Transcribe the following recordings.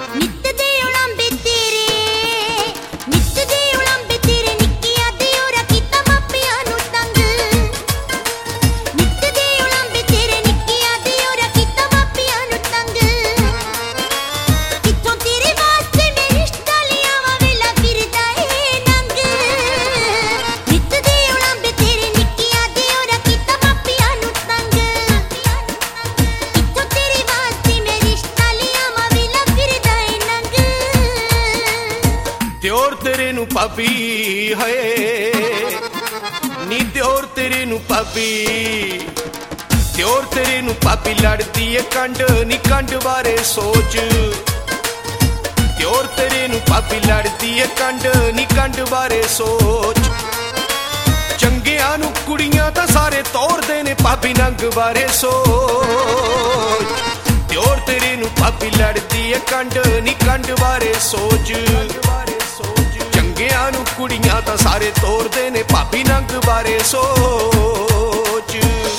ਦਿਓਰ ਤੇਰੇ ਨੂੰ ਭਾਬੀ ਹਏ ਨੀ ਦਿਓਰ ਤੇਰੇ ਨੂੰ ਭਾਬੀ ਦਿਓਰ ਤੇਰੇ ਨੂੰ ਭਾਬੀ ਲੜਦੀ ਏ ਕੰਡ ਨੀ ਕੰਡ ਬਾਰੇ ਸੋਚ ਦਿਓਰ ਤੇਰੇ ਨੂੰ ਭਾਬੀ ਲੜਦੀ ਏ ਕੰਡ ਨੀ ਕੰਡ ਬਾਰੇ ਸੋਚ ਚੰਗਿਆਂ ਨੂੰ ਕੁੜੀਆਂ ਤਾਂ ਸਾਰੇ ਤੋਰਦੇ ਨੇ ਭਾਬੀ ਨੰਗ ਬਾਰੇ ਸੋਚ ਦਿਓਰ ਤੇਰੇ ਨੂੰ ਭਾਬੀ ਲੜਦੀ ਏ ਕੰਡ ਨੀ ਕੰਡ ਬਾਰੇ ਸੋਚ ਚੰਗਿਆਂ ਨੂੰ ਕੁੜੀਆਂ ਤਾਂ ਸਾਰੇ ਤੋਰਦੇ ਨੇ ਭਾਬੀ ਨੰਗ ਬਾਰੇ ਸੋਚ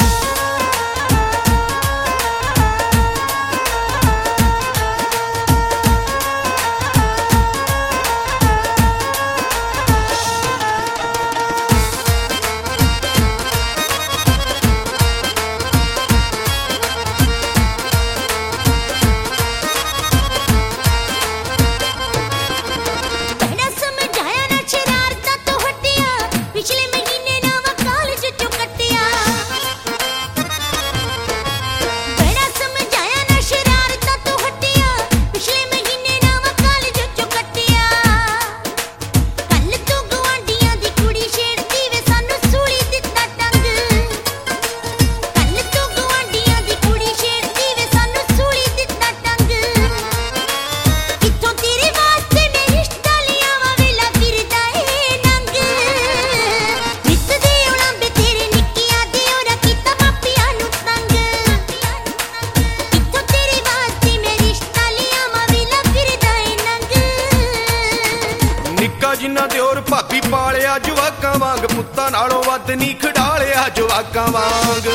ਜਿੰਨਾ ਦਿਓਰ ਭਾਬੀ ਪਾਲਿਆ ਜਵਾਕਾਂ ਵਾਂਗ ਪੁੱਤਾਂ ਨਾਲੋਂ ਵੱਧ ਨੀ ਖਿਡਾਲਿਆ ਜਵਾਕਾਂ ਵਾਂਗ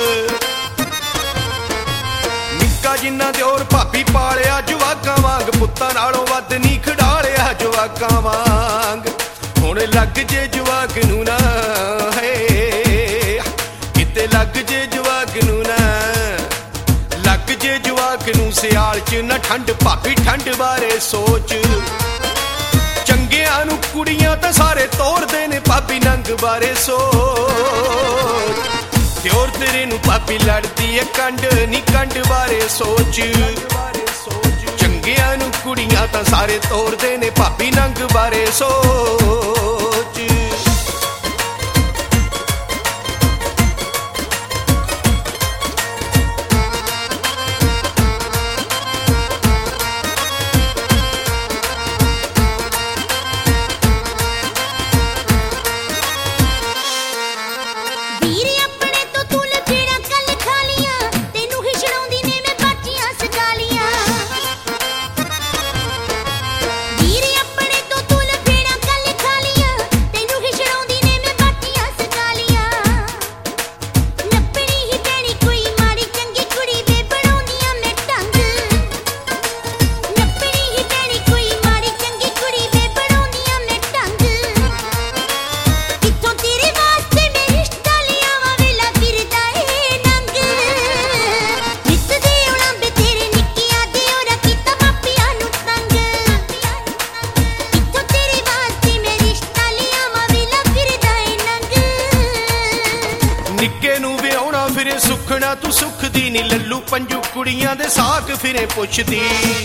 ਨਿੱਕਾ ਜਿੰਨਾ ਦਿਓਰ ਭਾਬੀ ਪਾਲਿਆ ਜਵਾਕਾਂ ਵਾਂਗ ਪੁੱਤਾਂ ਨਾਲੋਂ ਵੱਧ ਨੀ ਖਿਡਾਲਿਆ ਜਵਾਕਾਂ ਵਾਂਗ ਹੁਣ ਲੱਗ ਜੇ ਜਵਾਕ ਨੂੰ ਨਾ ਹੈ ਕਿਤੇ ਲੱਗ ਜੇ ਜਵਾਕ ਨੂੰ ਨਾ ਲੱਗ ਜੇ ਜਵਾਕ ਨੂੰ ਸਿਆਲ ਚ ਨਾ ਠੰਡ ਭਾਬੀ ਠੰਡ ਬਾਰੇ ਸੋਚ ਚੰਗਿਆਂ ਨੂੰ ਕੁੜੀਆਂ ਤਾਂ ਸਾਰੇ ਤੋਰਦੇ ਨੇ ਭਾਬੀ ਨੰਗ ਬਾਰੇ ਸੋਚ ਦਿਓਰ ਤੇਰੇ ਨੂੰ ਭਾਬੀ ਲੜਦੀ ਏ ਕੰਡ ਨੀ ਕੰਡ ਬਾਰੇ ਸੋਚ ਚੰਗਿਆਂ ਨੂੰ ਕੁੜੀਆਂ ਤਾਂ ਸਾਰੇ ਤੋਰਦੇ ਨੇ ਭਾਬੀ ਨੰਗ ਬਾਰੇ ਸੋਚ ਨਿੱਕੇ ਨੂੰ ਵਿਆਹੁਣਾ ਫਿਰੇ ਸੁਖਣਾ ਤੂੰ ਸੁਖਦੀ ਨੀ ਲੱਲੂ ਪੰਜੂ ਕੁੜੀਆਂ ਦੇ ਸਾਕ ਫਿਰੇ ਪੁੱਛਦੀ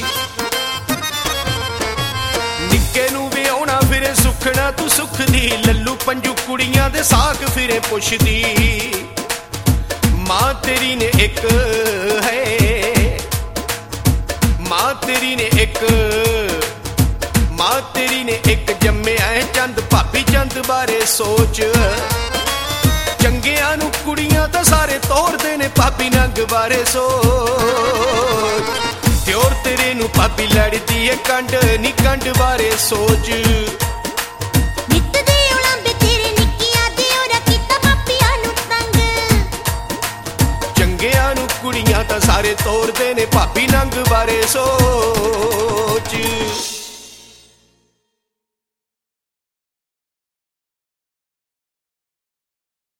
ਨਿੱਕੇ ਨੂੰ ਵਿਆਹੁਣਾ ਫਿਰੇ ਸੁਖਣਾ ਤੂੰ ਸੁਖਦੀ ਲੱਲੂ ਪੰਜੂ ਕੁੜੀਆਂ ਦੇ ਸਾਕ ਫਿਰੇ ਪੁੱਛਦੀ ਮਾਂ ਤੇਰੀ ਨੇ ਇੱਕ ਹੈ ਮਾਂ ਤੇਰੀ ਨੇ ਇੱਕ ਮਾਂ ਤੇਰੀ ਨੇ ਇੱਕ ਜੰਮਿਆ ਚੰਦ ਭਾਬੀ ਚੰਦ ਬਾਰੇ ਸੋਚ ਚੰਗਿਆਂ ਨੂੰ ਕੁੜੀਆਂ ਤਾਂ ਸਾਰੇ ਤੋਰਦੇ ਨੇ ਭਾਬੀ ਨੰਗ ਬਾਰੇ ਸੋਚ ਦਿਓਰ ਤੇਰੇ ਨੂੰ ਭਾਬੀ ਲੜਦੀ ਏ ਕੰਡ ਨੀ ਕੰਡ ਬਾਰੇ ਸੋਚ ਨਿੱਤ ਦੇ ਉਲੰਬੇ ਤੇਰੇ ਨਿੱਕੀਆਂ ਦਿਓਰਾ ਕੀਤਾ ਮਾਪਿਆਂ ਨੂੰ ਤੰਗ ਚੰਗਿਆਂ ਨੂੰ ਕੁੜੀਆਂ ਤਾਂ ਸਾਰੇ ਤੋਰਦੇ ਨੇ ਭਾਬੀ ਨੰਗ ਬਾਰੇ ਸੋਚ ਚ